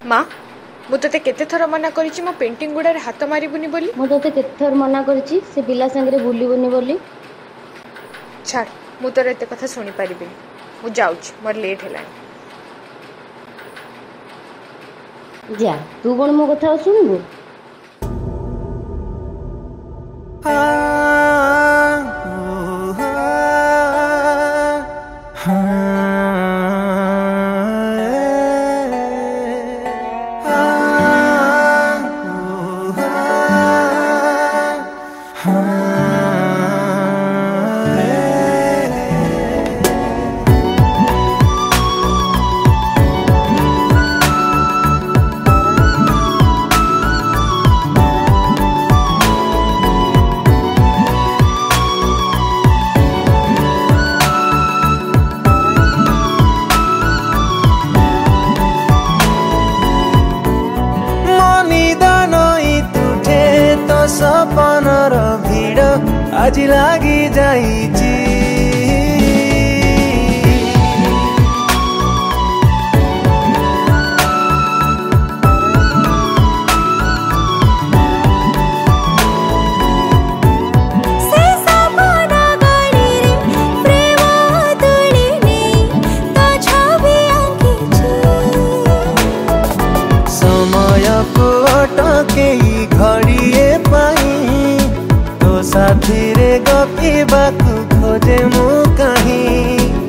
माँ मु ते केते थर मना करिछि मो पेंटिंग गुडा रे हाथ मारिबुनी बोली। मु ते केते थर मना करिछि से पिला संगे बुलिबुनी बोली। छाड़ मु तोर एते कथा सुनी पारिबिनी। मु जाउछि मोर लेट हेलानी। जा तू कोन मो कथा सुनबो। सपनर भीड़ आज लागी जाइची समय को अटके घड़िए साथी रे गपिबाकु खोजे मु कहीं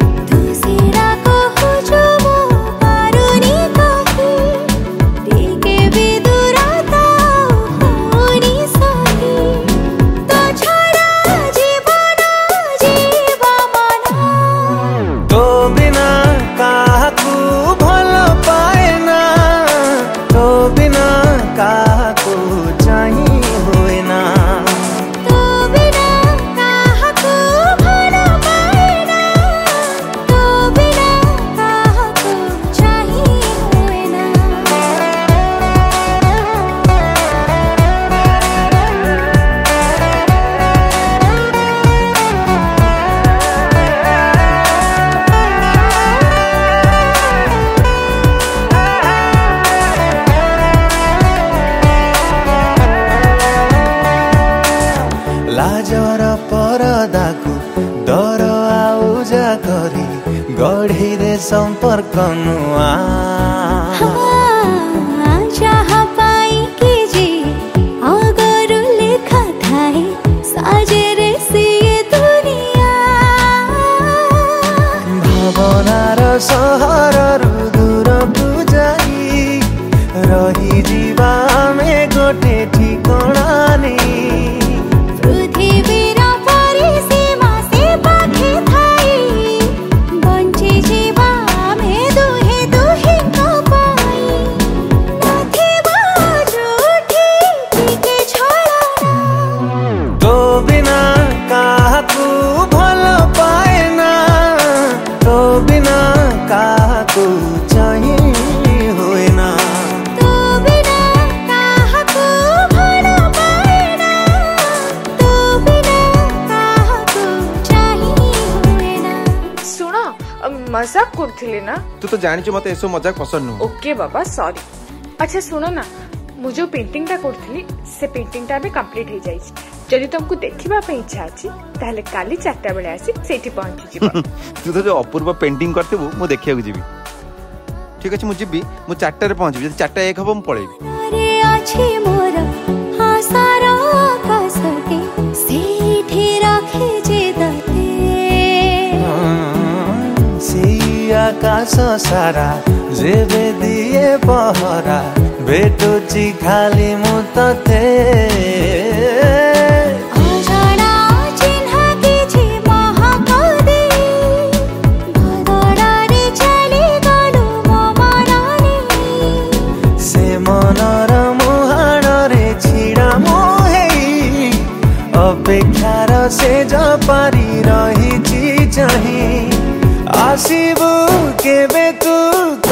लाजर परदाकु डर आउजा करी गढ़ी दे संपर्क नुआ जहाँ पाई कि जी अगर लेखा थाई साजे रे सिए दुनिया भावनार सहर दूर को जाई रही जीवा में गोटे ठिकाना नहीं मजाक करथिले ना। तू तो जानिଛୁ मते एसो मजाक पसंद नु। ओके बाबा सॉरी। अच्छा सुनो ना मु जो पेंटिंग टा करथिली से पेंटिंग टा बे कंप्लीट हो जाई। जदि तुमको देखिबा पे इच्छा अछि ताले काली 4टा बेले आसी सेठी पहुंची जिबा। तू तो जो अपूर्व पेंटिंग करतेबु मु देखिया को जिबी। ठीक अछि मु जिबी मु 4टा रे पहुंचबी। जदि 4टा एक हबो मु पळेबी। अरे अछि मोर हासारा आकाशके सेठी राखे जे दते आकाश सारा जेबे दिए पहरा भेटुची खाली मुतते अजाना चिन्ह किछि महाकदे बदडारे चली गलु मो मनरे से मनर मुहाणरे छिड़ा मोहेई अपेक्षार से जपारी रहिछि चाही आसीबु केबे तू